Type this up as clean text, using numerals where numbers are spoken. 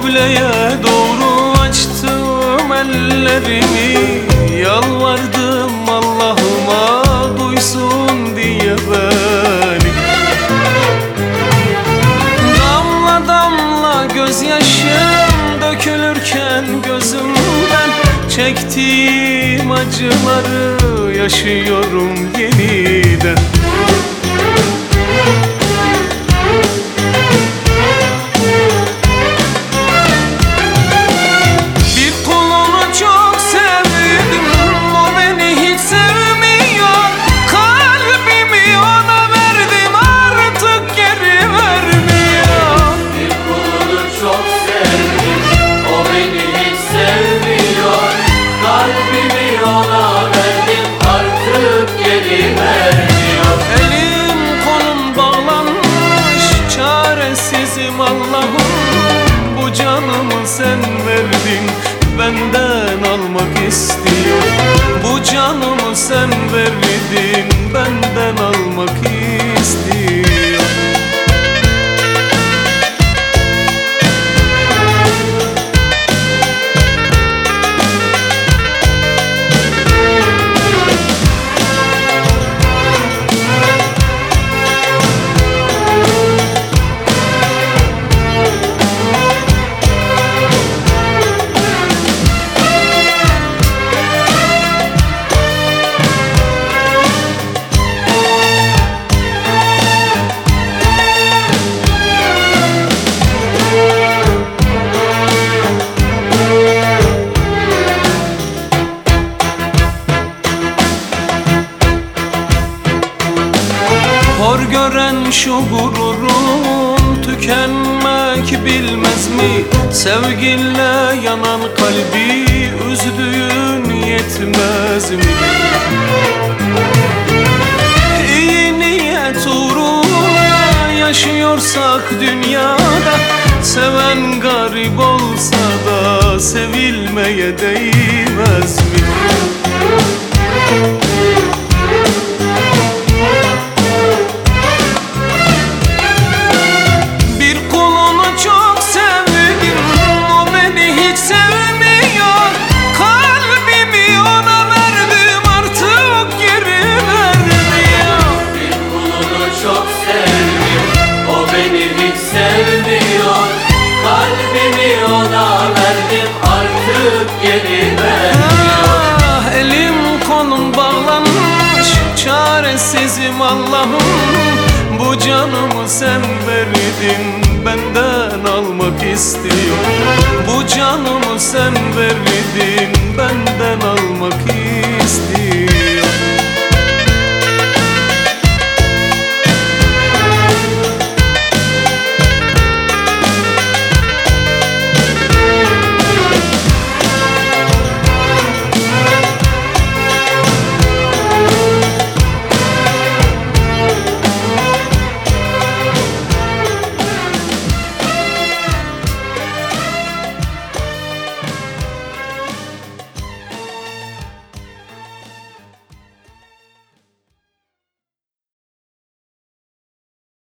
kıbleye doğru açtım ellerimi, yalvardım Allah'ıma duysun diye beni. Damla damla gözyaşım dökülürken gözümden, çektiğim acıları yaşıyorum yeniden. Allah'ım, bu canımı sen verdin, benden almak istiyor. Bu canımı sen verdin, benden almak istiyor. Hor gören şu gururun tükenmek bilmez mi? Sevginle yanan kalbi üzdüğün yetmez mi? İyi niyet uğruna yaşıyorsak dünyada, seven garip olsa da sevilmeye değmez mi? Çaresizim Allah'ım, bu canımı sen verdin, benden almak istiyor. Bu canımı sen verdin, benden almak istiyor.